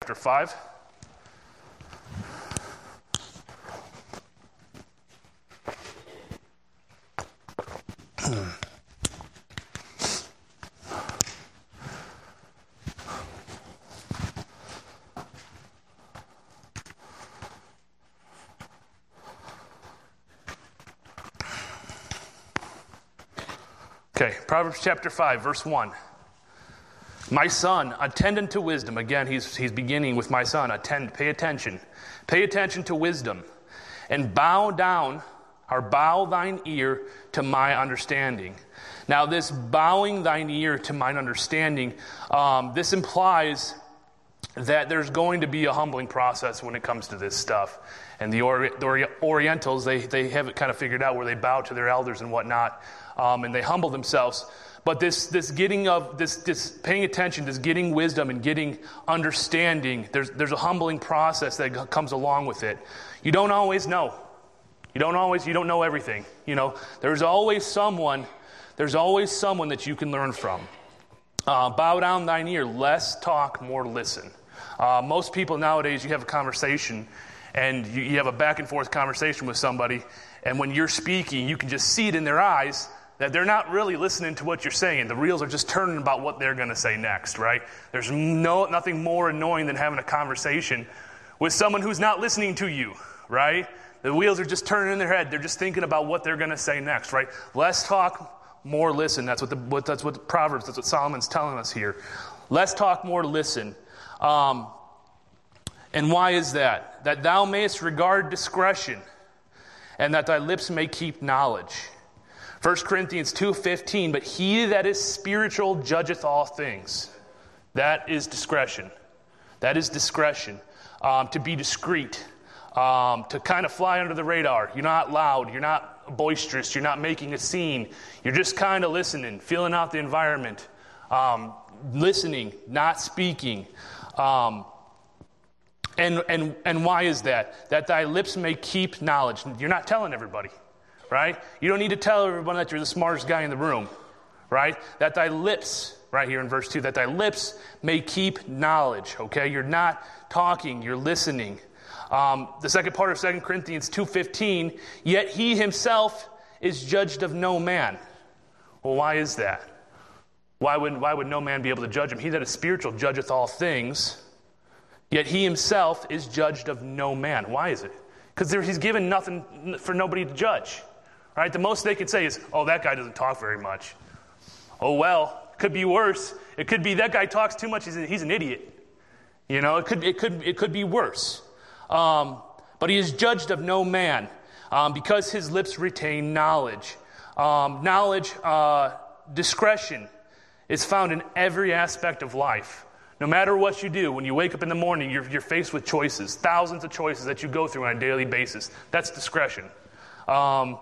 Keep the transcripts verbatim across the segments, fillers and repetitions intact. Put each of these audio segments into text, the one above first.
Chapter five. Okay, Proverbs chapter five, verse one. My son, attend unto wisdom. Again, he's, he's beginning with my son. Attend, pay attention. Pay attention to wisdom. And bow down, or bow thine ear to my understanding. Now, this bowing thine ear to mine understanding, um, this implies that there's going to be a humbling process when it comes to this stuff. And the, Ori- the Ori- Orientals, they, they have it kind of figured out where they bow to their elders and whatnot, um, and they humble themselves. But this this getting of this this paying attention, this getting wisdom and getting understanding, there's there's a humbling process that comes along with it. You don't always know. You don't always you don't know everything. You know, there's always someone, there's always someone that you can learn from. Uh, bow down thine ear, less talk, more listen. Uh, most people nowadays, you have a conversation and you, you have a back and forth conversation with somebody, and when you're speaking, you can just see it in their eyes that they're not really listening to what you're saying. The wheels are just turning about what they're going to say next, right? There's no nothing more annoying than having a conversation with someone who's not listening to you, right? The wheels are just turning in their head. They're just thinking about what they're going to say next, right? Less talk, more listen. That's what the what, that's what the Proverbs, that's what Solomon's telling us here. Less talk, more listen. Um, and why is that? That thou mayest regard discretion, and that thy lips may keep knowledge. First Corinthians two fifteen, but he that is spiritual judgeth all things. That is discretion. That is discretion. Um, to be discreet. Um, to kind of fly under the radar. You're not loud. You're not boisterous. You're not making a scene. You're just kind of listening, feeling out the environment. Um, listening, not speaking. Um, and, and, and why is that? That thy lips may keep knowledge. You're not telling everybody. Right? You don't need to tell everyone that you're the smartest guy in the room, right? That thy lips, right here in verse two, that thy lips may keep knowledge, okay? You're not talking, you're listening. Um, the second part of Second Corinthians two fifteen, yet he himself is judged of no man. Well, why is that? Why would, why would no man be able to judge him? He that is spiritual judgeth all things, yet he himself is judged of no man. Why is it? Because he's given nothing for nobody to judge. Right? The most they can say is, oh, that guy doesn't talk very much. Oh, well, it could be worse. It could be that guy talks too much, he's, a, he's an idiot. You know, it could it could, it could be worse. Um, but he is judged of no man um, because his lips retain knowledge. Um, knowledge, uh, discretion is found in every aspect of life. No matter what you do, when you wake up in the morning, you're, you're faced with choices, thousands of choices that you go through on a daily basis. That's discretion. Um,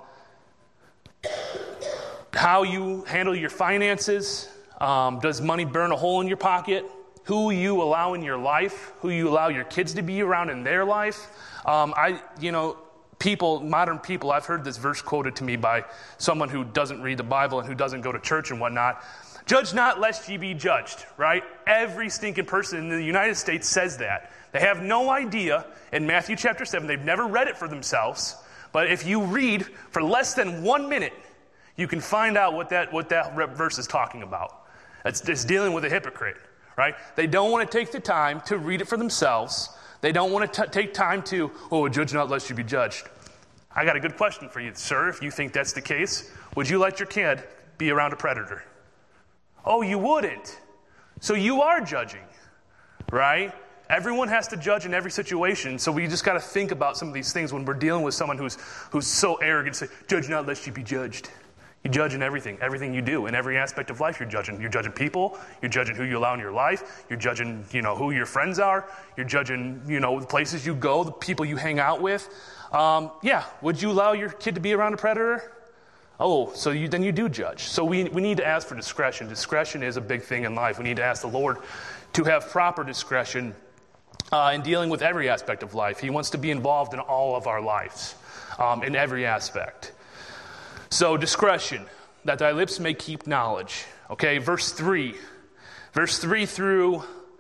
how you handle your finances, um, does money burn a hole in your pocket? Who you allow in your life, who you allow your kids to be around in their life. Um, I, you know, people, modern people, I've heard this verse quoted to me by someone who doesn't read the Bible and who doesn't go to church and whatnot. Judge not lest ye be judged, right? Every stinking person in the United States says that. They have no idea in Matthew chapter seven, they've never read it for themselves. But if you read for less than one minute, you can find out what that what that verse is talking about. It's, it's dealing with a hypocrite, right? They don't want to take the time to read it for themselves. They don't want to t- take time to, oh, judge not lest you be judged. I got a good question for you, sir. If you think that's the case, would you let your kid be around a predator? Oh, you wouldn't. So you are judging, right? Everyone has to judge in every situation, so we just got to think about some of these things when we're dealing with someone who's who's so arrogant, say, judge not lest you be judged. You judge in everything, everything you do. In every aspect of life, you're judging. You're judging people. You're judging who you allow in your life. You're judging, you know, who your friends are. You're judging, you know, the places you go, the people you hang out with. Um, yeah, would you allow your kid to be around a predator? Oh, so you, then you do judge. So we we need to ask for discretion. Discretion is a big thing in life. We need to ask the Lord to have proper discretion Uh, in dealing with every aspect of life. He wants to be involved in all of our lives, um, in every aspect. So discretion, that thy lips may keep knowledge. Okay, verse three. Verse three through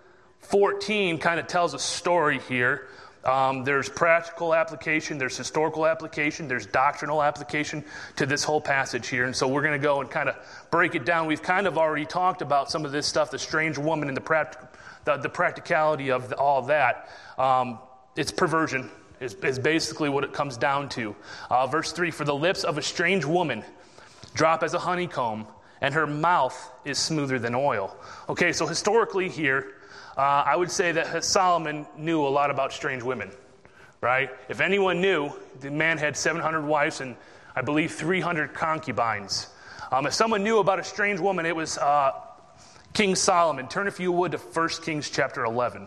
fourteen kind of tells a story here. Um, there's practical application, there's historical application, there's doctrinal application to this whole passage here. And so we're going to go and kind of break it down. We've kind of already talked about some of this stuff, the strange woman and the, practic- the, the practicality of the, all that. Um, it's perversion is, is basically what it comes down to. Uh, verse three, for the lips of a strange woman drop as a honeycomb, and her mouth is smoother than oil. Okay, so historically here, Uh, I would say that Solomon knew a lot about strange women, right? If anyone knew, the man had seven hundred wives and I believe three hundred concubines. Um, if someone knew about a strange woman, it was uh, King Solomon. Turn, if you would, to First Kings chapter eleven.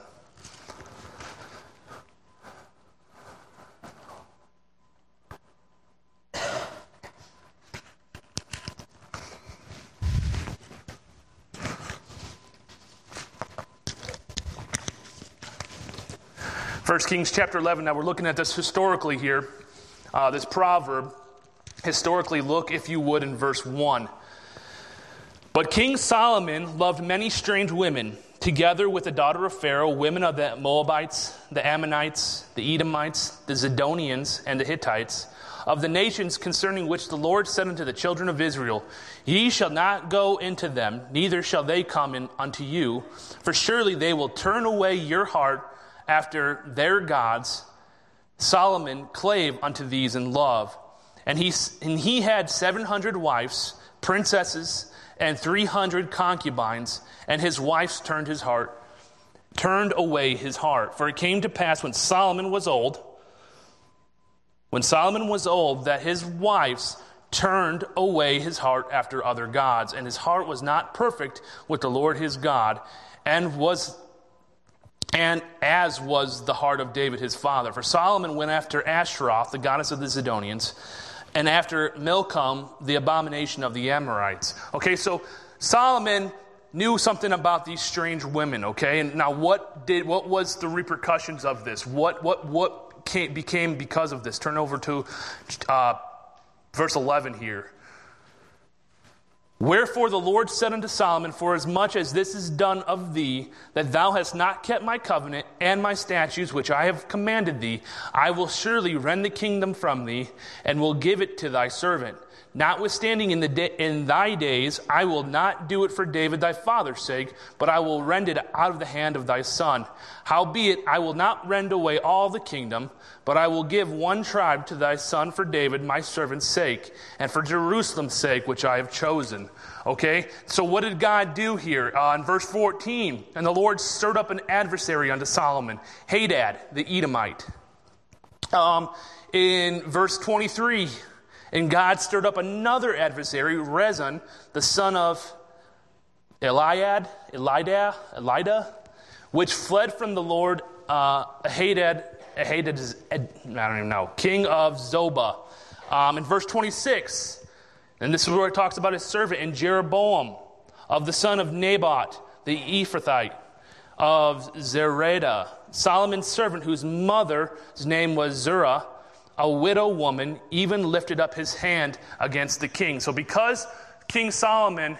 First Kings chapter eleven, now we're looking at this historically here, uh, this proverb. Historically, look, if you would, in verse one. But King Solomon loved many strange women, together with the daughter of Pharaoh, women of the Moabites, the Ammonites, the Edomites, the Zidonians, and the Hittites, of the nations concerning which the Lord said unto the children of Israel, Ye shall not go into them, neither shall they come in unto you, for surely they will turn away your heart after their gods. Solomon clave unto these in love. And he, and he had seven hundred wives, princesses, and three hundred concubines, and his wives turned his heart, turned away his heart. For it came to pass when Solomon was old, when Solomon was old, that his wives turned away his heart after other gods, and his heart was not perfect with the Lord his God, and was And as was the heart of David his father. For Solomon went after Ashtaroth, the goddess of the Zidonians, and after Milcom, the abomination of the Amorites. Okay, so Solomon knew something about these strange women, okay? And now what did what was the repercussions of this? What what what came, became because of this? Turn over to uh, verse eleven here. Wherefore the Lord said unto Solomon, Forasmuch as this is done of thee, that thou hast not kept my covenant and my statutes which I have commanded thee, I will surely rend the kingdom from thee, and will give it to thy servant. Notwithstanding in the da- in thy days, I will not do it for David thy father's sake, but I will rend it out of the hand of thy son. Howbeit, I will not rend away all the kingdom, but I will give one tribe to thy son for David my servant's sake, and for Jerusalem's sake, which I have chosen. Okay, so what did God do here? Uh, in verse fourteen, and the Lord stirred up an adversary unto Solomon, Hadad the Edomite. Um, in verse twenty-three, and God stirred up another adversary, Rezon, the son of Eliad, Elida, Elida, which fled from the Lord, uh, Hadad, Hadad is, I don't even know, king of Zobah. Um, in verse twenty-six, and this is where it talks about his servant, and Jeroboam, of the son of Naboth, the Ephrathite, of Zeredah, Solomon's servant, whose mother's name was Zerah, a widow woman, even lifted up his hand against the king. So because King Solomon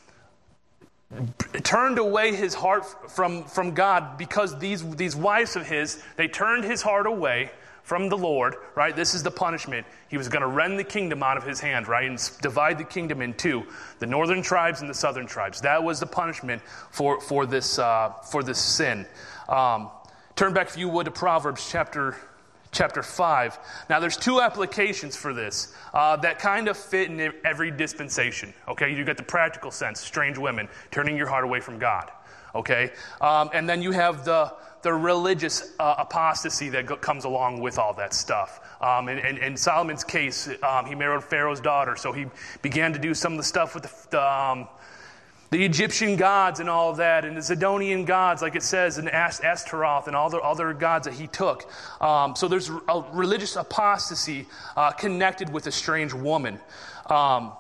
turned away his heart from, from God, because these, these wives of his, they turned his heart away from the Lord, right? This is the punishment. He was going to rend the kingdom out of his hand, right? And divide the kingdom in two, the northern tribes and the southern tribes. That was the punishment for, for, this, uh, for this sin. Um, turn back, if you would, to Proverbs chapter Chapter five. Now, there's two applications for this uh, that kind of fit in every dispensation. Okay, you got the practical sense, strange women, turning your heart away from God. Okay, um, and then you have the the religious uh, apostasy that go- comes along with all that stuff. Um, and, and in Solomon's case, um, he married Pharaoh's daughter, so he began to do some of the stuff with the, the um, The Egyptian gods and all of that, and the Zidonian gods, like it says, and Ashtaroth, and all the other gods that he took. Um, so there's a religious apostasy uh, connected with a strange woman. Um,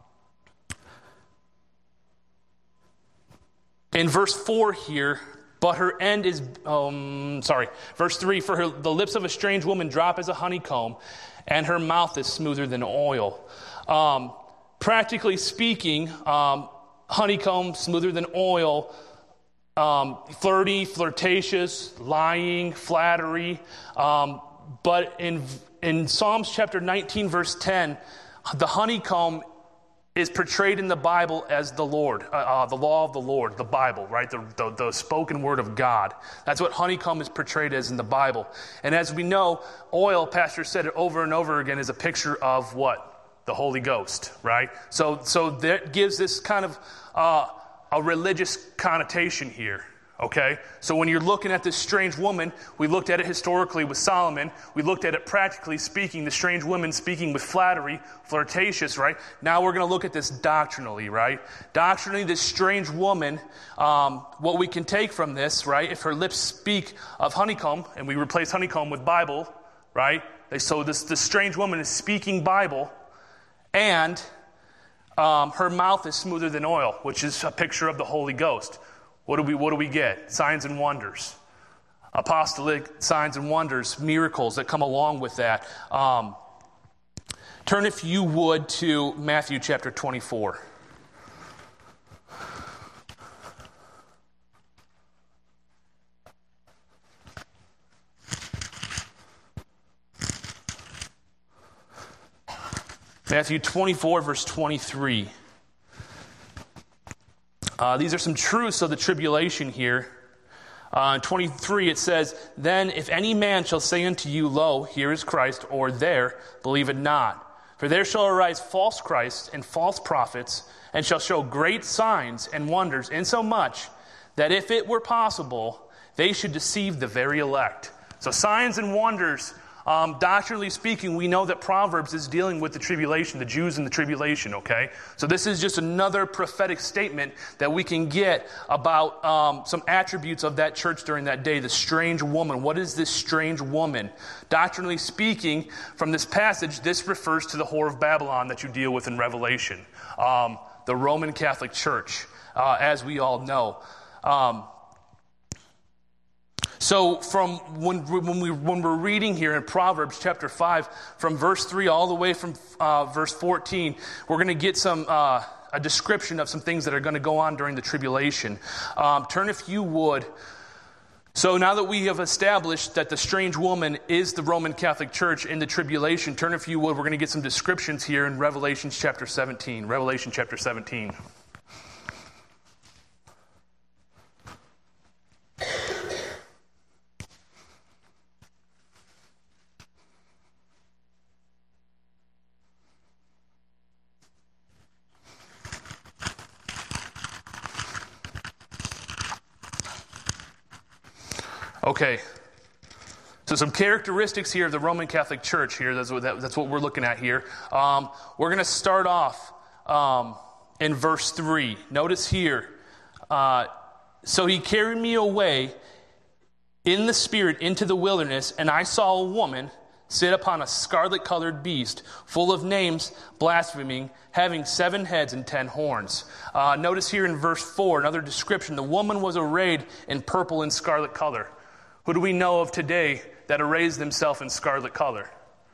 in verse four here, but her end is, um, sorry, verse three, for her, the lips of a strange woman drop as a honeycomb, and her mouth is smoother than oil. Um, practically speaking, um, honeycomb, smoother than oil, um, flirty, flirtatious, lying, flattery. Um, but in in Psalms chapter nineteen, verse ten, the honeycomb is portrayed in the Bible as the Lord, uh, uh, the law of the Lord, the Bible, right? The, the, the spoken word of God. That's what honeycomb is portrayed as in the Bible. And as we know, oil, Pastor said it over and over again, is a picture of what? The Holy Ghost, right? So, so that gives this kind of uh, a religious connotation here. Okay, so when you're looking at this strange woman, we looked at it historically with Solomon. We looked at it practically speaking, the strange woman speaking with flattery, flirtatious, right? Now we're going to look at this doctrinally, right? Doctrinally, this strange woman, um, what we can take from this, right? If her lips speak of honeycomb, and we replace honeycomb with Bible, right? So this, this strange woman is speaking Bible, and um, her mouth is smoother than oil, which is a picture of the Holy Ghost. What do we what do we get? Signs and wonders. Apostolic signs and wonders, miracles that come along with that. Um, turn, if you would, to Matthew chapter twenty-four. Matthew twenty-four, verse twenty-three. Uh, these are some truths of the tribulation here. Uh, in twenty-three, it says, "Then if any man shall say unto you, Lo, here is Christ, or there, believe it not. For there shall arise false Christs and false prophets, and shall show great signs and wonders, insomuch that if it were possible, they should deceive the very elect." So signs and wonders, um, doctrinally speaking, we know that Proverbs is dealing with the tribulation, the Jews in the tribulation, okay? So this is just another prophetic statement that we can get about um, some attributes of that church during that day, the strange woman. What is this strange woman? Doctrinally speaking, from this passage, this refers to the whore of Babylon that you deal with in Revelation, um, the Roman Catholic Church, uh, as we all know. Um, So from when, when, we, when we're reading here in Proverbs chapter five, from verse three all the way from uh, verse fourteen, we're going to get some uh, a description of some things that are going to go on during the tribulation. Um, turn, if you would. So now that we have established that the strange woman is the Roman Catholic Church in the tribulation, turn, if you would, we're going to get some descriptions here in Revelation chapter seventeen. Revelation chapter seventeen. Okay, so some characteristics here of the Roman Catholic Church here, that's what, that, that's what we're looking at here. Um, we're going to start off um, in verse three. Notice here, uh, so he carried me away in the spirit into the wilderness, and I saw a woman sit upon a scarlet-colored beast, full of names, blaspheming, having seven heads and ten horns. Uh, notice here in verse four, another description. The woman was arrayed in purple and scarlet color. Who do we know of today that arrays themselves in scarlet color?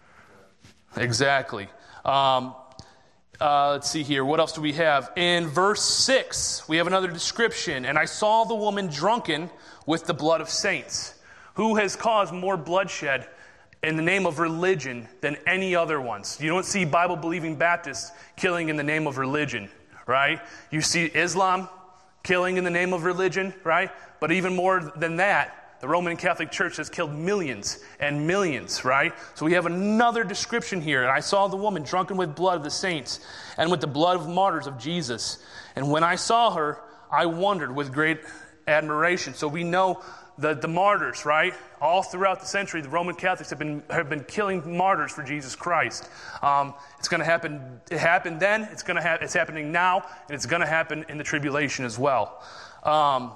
Exactly. Um, uh, let's see here. What else do we have? In verse six, we have another description. And I saw the woman drunken with the blood of saints. Who has caused more bloodshed in the name of religion than any other ones? You don't see Bible-believing Baptists killing in the name of religion, right? You see Islam killing in the name of religion, right? But even more than that, the Roman Catholic Church has killed millions and millions, right? So we have another description here. And I saw the woman drunken with blood of the saints and with the blood of martyrs of Jesus. And when I saw her, I wondered with great admiration. So we know the, the martyrs, right? All throughout the century, the Roman Catholics have been have been killing martyrs for Jesus Christ. Um, it's going to happen. It happened then. It's going to ha- It's happening now, and it's going to happen in the tribulation as well. Um,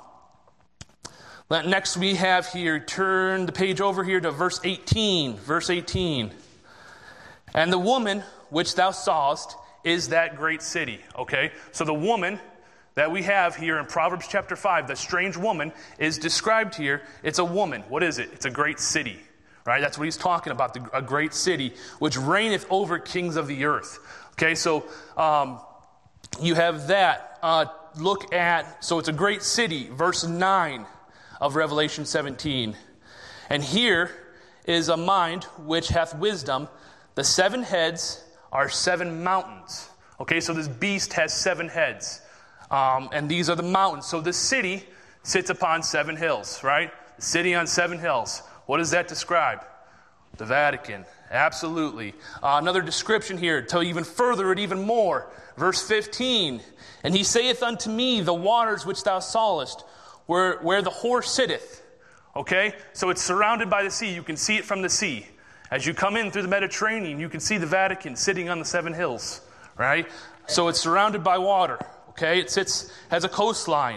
Next we have here, turn the page over here to verse eighteen. Verse eighteen. And the woman which thou sawest is that great city. Okay, so the woman that we have here in Proverbs chapter five, the strange woman, is described here. It's a woman. What is it? It's a great city. Right? That's what he's talking about, the, a great city, which reigneth over kings of the earth. Okay, so um, you have that. Uh, look at, so it's a great city, verse nine of Revelation seventeen. And here is a mind which hath wisdom. The seven heads are seven mountains. Okay, so this beast has seven heads. Um, and these are the mountains. So this city sits upon seven hills, right? The city on seven hills. What does that describe? The Vatican. Absolutely. Uh, another description here to even further it even more. Verse fifteen. And he saith unto me, the waters which thou sawest, where, where the whore sitteth. Okay? So it's surrounded by the sea. You can see it from the sea. As you come in through the Mediterranean, you can see the Vatican sitting on the seven hills. Right? So it's surrounded by water. Okay? It sits, has a coastline.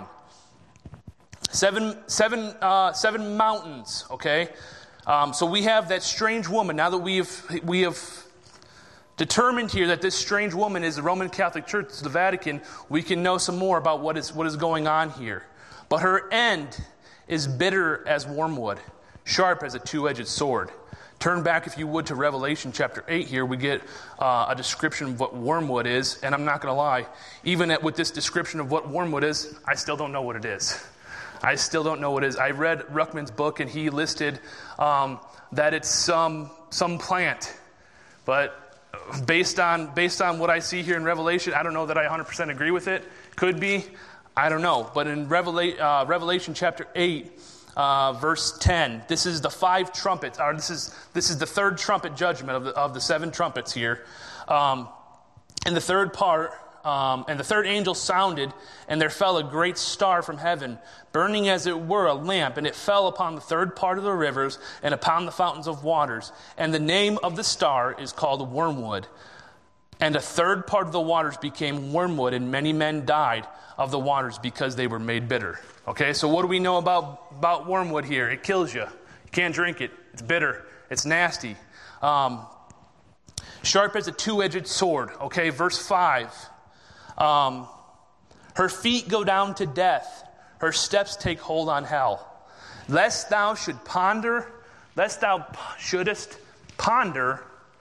Seven, seven, uh, seven mountains. Okay? Um, so we have that strange woman. Now that we have we have determined here that this strange woman is the Roman Catholic Church, the Vatican, we can know some more about what is what is going on here. But her end is bitter as wormwood, sharp as a two-edged sword. Turn back, if you would, to Revelation chapter eight here. We get uh, a description of what wormwood is. And I'm not going to lie, even at, with this description of what wormwood is, I still don't know what it is. I still don't know what it is. I read Ruckman's book, and he listed um, that it's some some plant. But based on based on what I see here in Revelation, I don't know that I one hundred percent agree with it. Could be. I don't know. But in Revela- uh, Revelation chapter eight, uh, verse ten, this is the five trumpets. Or this is this is the third trumpet judgment of the, of the seven trumpets here. Um, in the third part, Um, and the third angel sounded, and there fell a great star from heaven, burning as it were a lamp, and it fell upon the third part of the rivers and upon the fountains of waters. And the name of the star is called Wormwood. And a third part of the waters became wormwood, and many men died of the waters because they were made bitter. Okay, so what do we know about, about wormwood here? It kills you. You can't drink it. It's bitter. It's nasty. Um, sharp as a two-edged sword. Okay, verse five. Um, her feet go down to death. Her steps take hold on hell. Lest thou should ponder, lest thou shouldest ponder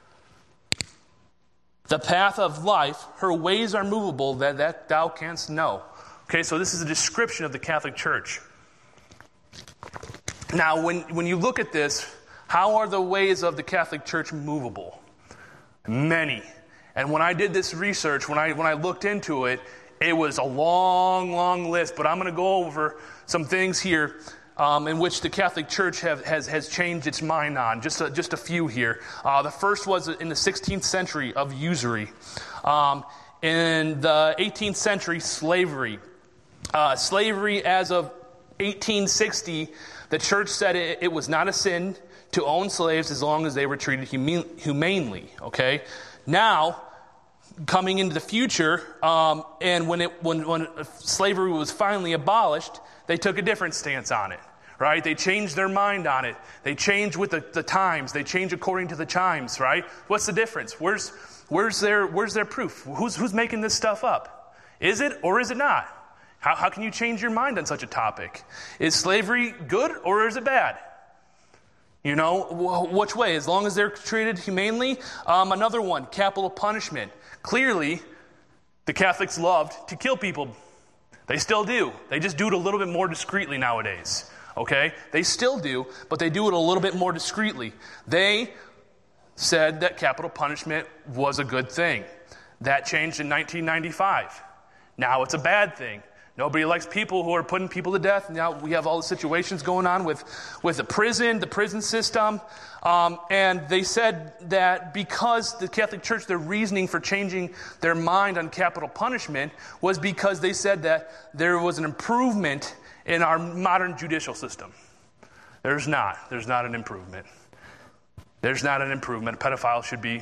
the path of life. Her ways are movable, that, that thou canst know. Okay, so this is a description of the Catholic Church. Now, when, when you look at this, how are the ways of the Catholic Church movable? Many. And when I did this research, when I when I looked into it, it was a long, long list. But I'm going to go over some things here um, in which the Catholic Church have, has has changed its mind on. Just a, just a few here. Uh, the first was in the sixteenth century of usury. Um, in the eighteenth century, slavery. Uh, slavery as of eighteen sixty, the Church said it, it was not a sin to own slaves as long as they were treated hum- humanely. Okay, now. Coming into the future, um, and when it when, when slavery was finally abolished, they took a different stance on it, right? They changed their mind on it. They changed with the, the times. They changed according to the chimes, right? What's the difference? Where's where's their where's their proof? Who's who's making this stuff up? Is it or is it not? How how can you change your mind on such a topic? Is slavery good or is it bad? You know, which way? As long as they're treated humanely. Um, another one, capital punishment. Clearly, the Catholics loved to kill people. They still do. They just do it a little bit more discreetly nowadays. Okay? They still do, but they do it a little bit more discreetly. They said that capital punishment was a good thing. That changed in nineteen ninety-five. Now it's a bad thing. Nobody likes people who are putting people to death. Now we have all the situations going on with, with the prison, the prison system. Um, and they said that because the Catholic Church, their reasoning for changing their mind on capital punishment was because they said that there was an improvement in our modern judicial system. There's not. There's not an improvement. There's not an improvement. Pedophiles should be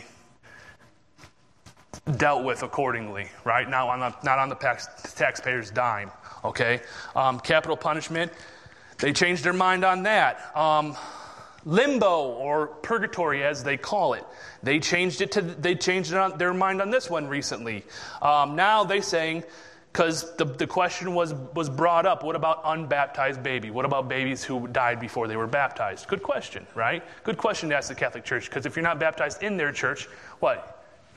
dealt with accordingly, right? Now, on the, not on the tax, taxpayer's dime, okay? Um, capital punishment, they changed their mind on that. Um, limbo, or purgatory, as they call it, they changed it to. They changed it on, their mind on this one recently. Um, now they saying, because the, the question was was brought up, what about unbaptized baby? What about babies who died before they were baptized? Good question, right? Good question to ask the Catholic Church, because if you're not baptized in their church, what?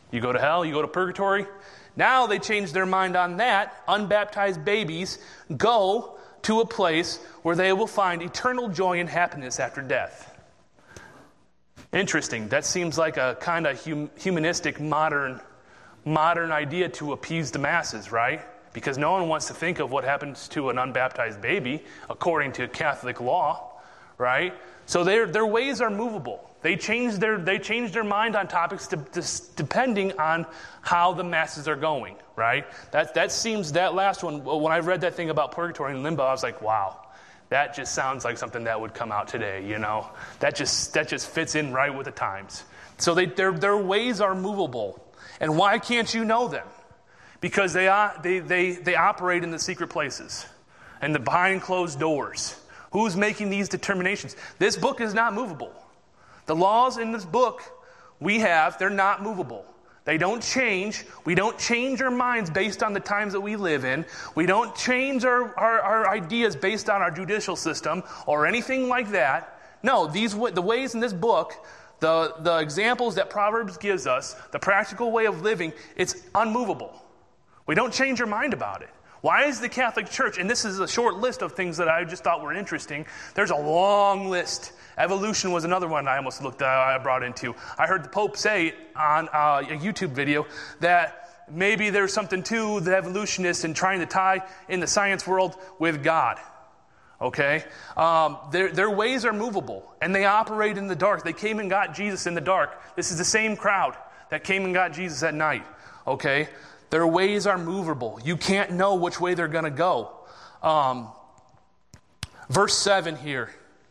You go to hell, you go to purgatory. Now they changed their mind on that. Unbaptized babies go to a place where they will find eternal joy and happiness after death. Interesting. That seems like a kind of hum- humanistic, modern, modern idea to appease the masses, right? Because no one wants to think of what happens to an unbaptized baby according to Catholic law, right? So their their ways are movable. They change their they change their mind on topics to, to, depending on how the masses are going, right? That that seems that last one. When I read that thing about purgatory and limbo, I was like, wow, that just sounds like something that would come out today. You know, that just that just fits in right with the times. So they their their ways are movable, and why can't you know them? Because they are they they they operate in the secret places and the behind closed doors. Who's making these determinations? This book is not movable. The laws in this book we have, they're not movable. They don't change. We don't change our minds based on the times that we live in. We don't change our, our, our ideas based on our judicial system or anything like that. No, these the ways in this book, the, the examples that Proverbs gives us, the practical way of living, it's unmovable. We don't change our mind about it. Why is the Catholic Church, and this is a short list of things that I just thought were interesting. There's a long list. Evolution was another one I almost looked at, I brought into. I heard the Pope say on uh, a YouTube video that maybe there's something to the evolutionists and trying to tie in the science world with God. Okay? Um, their, their ways are movable, and they operate in the dark. They came and got Jesus in the dark. This is the same crowd that came and got Jesus at night. Okay? Their ways are movable. You can't know which way they're going to go. Um, verse seven here.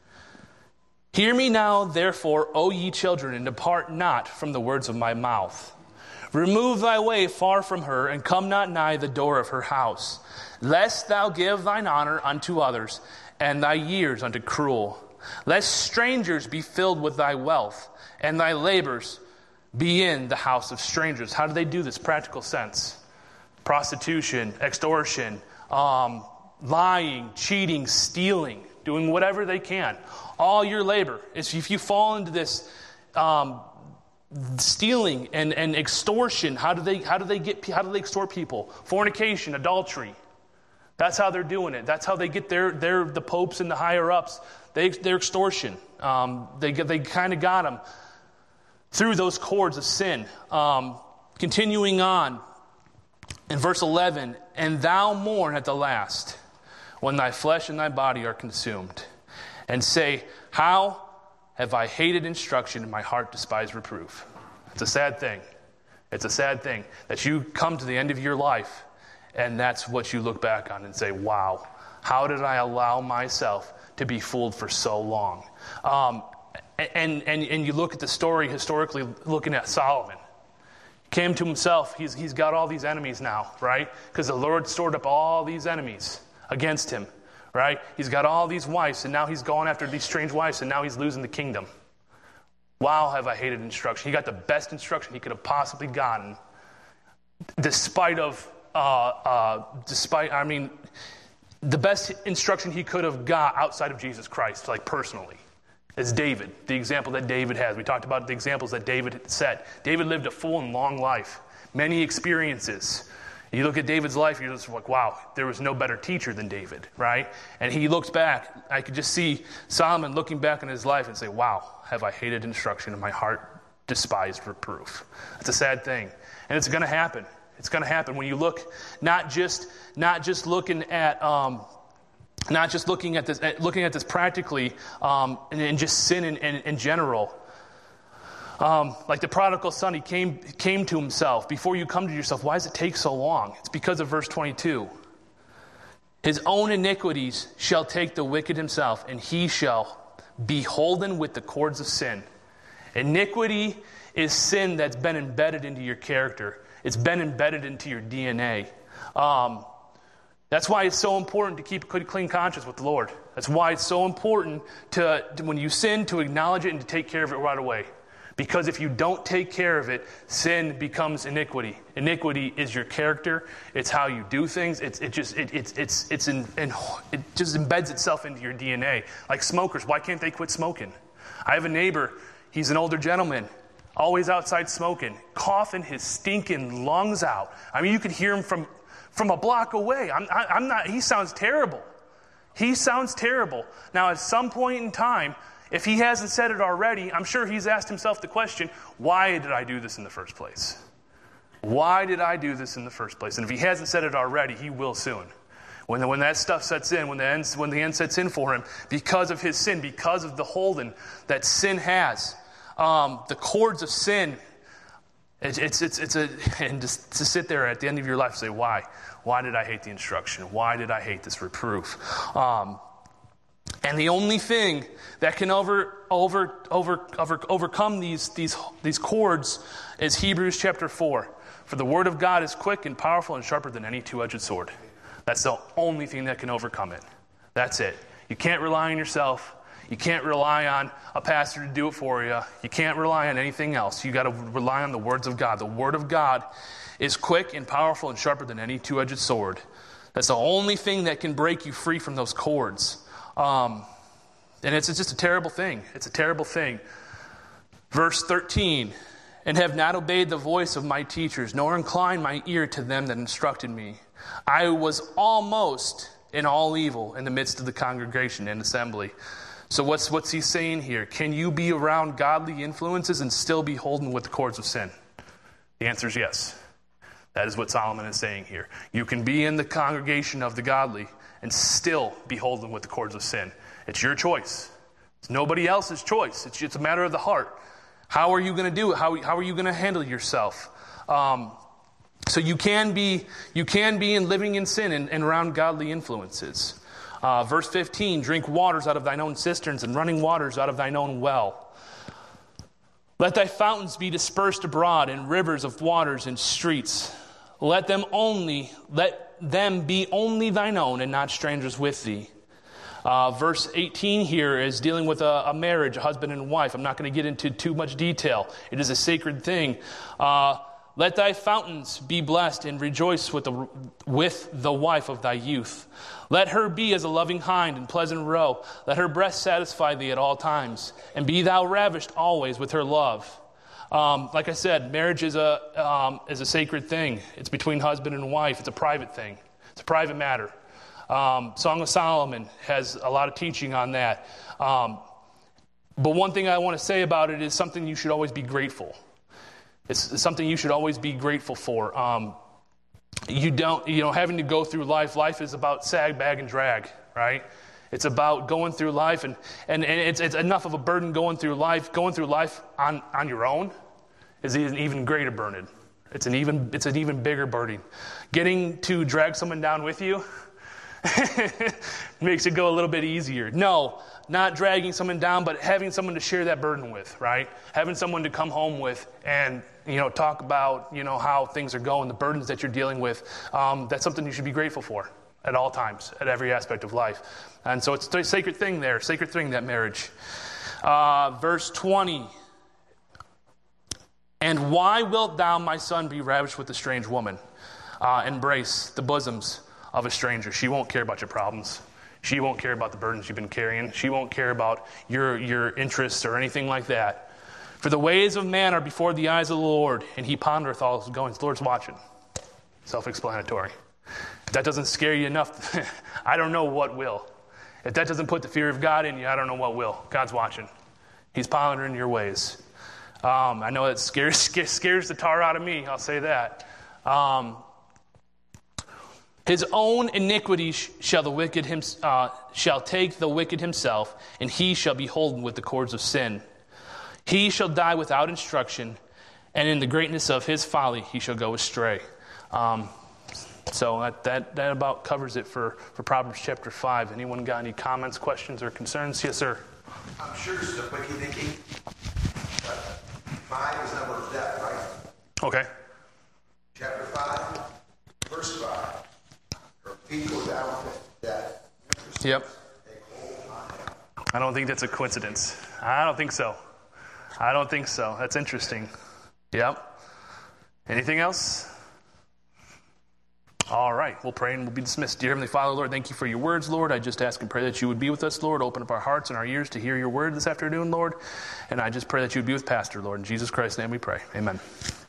Hear me now, therefore, O ye children, and depart not from the words of my mouth. Remove thy way far from her, and come not nigh the door of her house, lest thou give thine honor unto others, and thy years unto cruel. Lest strangers be filled with thy wealth, and thy labors be in the house of strangers. How do they do this? Practical sense. Prostitution, extortion, um, lying, cheating, stealing, doing whatever they can. All your labor. If you fall into this um, stealing and, and extortion, how do they how do they get how do they extort people? Fornication, adultery. That's how they're doing it. That's how they get their their the popes and the higher ups. They their extortion. Um, they they kind of got them through those cords of sin. Um, continuing on, in verse eleven, and thou mourn at the last, when thy flesh and thy body are consumed, and say, how have I hated instruction, and my heart despised reproof. It's a sad thing. It's a sad thing that you come to the end of your life, and that's what you look back on and say, wow, how did I allow myself to be fooled for so long? Um, And, and and you look at the story historically, looking at Solomon. Came to himself. He's he's got all these enemies now, right? Because the Lord stored up all these enemies against him, right? He's got all these wives, and now he's going after these strange wives, and now he's losing the kingdom. Wow, have I hated instruction. He got the best instruction he could have possibly gotten, despite of, uh, uh, despite, I mean, the best instruction he could have got outside of Jesus Christ, like personally. Is David, the example that David has. We talked about the examples that David set. David lived a full and long life, many experiences. You look at David's life, you're just like, wow, there was no better teacher than David, right? And he looks back, I could just see Solomon looking back on his life and say, wow, have I hated instruction, and my heart despised reproof. It's a sad thing. And it's going to happen. It's going to happen when you look, not just not just looking at... Um, Not just looking at this, looking at this practically, um, and, and just sin in, in, in general. Um, like the prodigal son, he came came to himself. Before you come to yourself, why does it take so long? It's because of verse twenty-two. His own iniquities shall take the wicked himself, and he shall be holden with the cords of sin. Iniquity is sin that's been embedded into your character. It's been embedded into your D N A. Um, That's why it's so important to keep a clean conscience with the Lord. That's why it's so important to, to, when you sin, to acknowledge it and to take care of it right away. Because if you don't take care of it, sin becomes iniquity. Iniquity is your character. It's how you do things. It's it just it, it's it's it's in, in, it just embeds itself into your D N A. Like smokers, why can't they quit smoking? I have a neighbor. He's an older gentleman. always outside smoking, coughing his stinking lungs out. I mean, you could hear him from, from a block away. I'm, I, I'm not, he sounds terrible. He sounds terrible. Now, at some point in time, if he hasn't said it already, I'm sure he's asked himself the question, why did I do this in the first place? Why did I do this in the first place? And if he hasn't said it already, he will soon. When, the, when that stuff sets in, when the, end, when the end sets in for him, because of his sin, because of the holding that sin has, um, the cords of sin, it's, it's, it's, it's a, and just to sit there at the end of your life and say, why? Why did I hate the instruction? Why did I hate this reproof? Um, and the only thing that can over, over, over, over, overcome these, these, these cords is Hebrews chapter four. For the word of God is quick and powerful and sharper than any two-edged sword. That's the only thing that can overcome it. That's it. You can't rely on yourself. You can't rely on a pastor to do it for you. You can't rely on anything else. You got to rely on the words of God. The word of God is quick and powerful and sharper than any two-edged sword. That's the only thing that can break you free from those cords. Um, and it's, it's just a terrible thing. It's a terrible thing. Verse thirteen, and have not obeyed the voice of my teachers, nor inclined my ear to them that instructed me. I was almost in all evil in the midst of the congregation and assembly. So what's what's he saying here? Can you be around godly influences and still be holding with the cords of sin? The answer is yes. That is what Solomon is saying here. You can be in the congregation of the godly and still be holding with the cords of sin. It's your choice. It's nobody else's choice. It's, it's a matter of the heart. How are you going to do it? How, how are you going to handle yourself? Um, so you can be you can be in living in sin and, and around godly influences. Uh, verse fifteen, drink waters out of thine own cisterns and running waters out of thine own well. Let thy fountains be dispersed abroad and rivers of waters in streets. Let them only, let them be only thine own and not strangers with thee. Uh, verse eighteen here is dealing with a, a marriage, a husband and wife. I'm not going to get into too much detail. It is a sacred thing. Uh, Let thy fountains be blessed and rejoice with the, with the wife of thy youth. Let her be as a loving hind and pleasant roe. Let her breast satisfy thee at all times. And be thou ravished always with her love. Um, like I said, marriage is a, um, is a sacred thing. It's between husband and wife. It's a private thing. It's a private matter. Um, Song of Solomon has a lot of teaching on that. Um, but one thing I want to say about it is something you should always be grateful. It's something you should always be grateful for. Um, you don't, you know, having to go through life. Life is about sag, bag, and drag, right? It's about going through life, and, and, and it's, it's enough of a burden going through life. Going through life on, on your own is an even greater burden. It's an even it's an even bigger burden. Getting to drag someone down with you makes it go a little bit easier. No, not dragging someone down, but having someone to share that burden with, right? Having someone to come home with and, you know, talk about, you know, how things are going, the burdens that you're dealing with. Um, that's something you should be grateful for at all times, at every aspect of life. And so it's a sacred thing there, sacred thing, that marriage. Uh, verse twenty. And why wilt thou, my son, be ravished with a strange woman? Uh, embrace the bosoms of a stranger. She won't care about your problems. She won't care about the burdens you've been carrying. She won't care about your, your interests or anything like that. For the ways of man are before the eyes of the Lord, and he pondereth all his goings. The Lord's watching. Self-explanatory. If that doesn't scare you enough, I don't know what will. If that doesn't put the fear of God in you, I don't know what will. God's watching. He's pondering your ways. Um, I know it scares, scares the tar out of me. I'll say that. Um, His own iniquity shall the wicked him, uh, shall take the wicked himself, and he shall be holden with the cords of sin. He shall die without instruction, and in the greatness of his folly he shall go astray. Um, so that, that that about covers it for, for Proverbs chapter five. Anyone got any comments, questions, or concerns? Yes, sir. I'm sure it's a quickie thinking. Five is number of death, right? Okay. Chapter five, verse five. People down with death. Yep. I don't think that's a coincidence. I don't think so. I don't think so. That's interesting. Yep. Anything else? All right, we'll pray and we'll be dismissed. Dear Heavenly Father, Lord, thank you for your words, Lord. I just ask and pray that you would be with us, Lord. Open up our hearts and our ears to hear your word this afternoon, Lord. And I just pray that you would be with Pastor, Lord. In Jesus Christ's name we pray. Amen.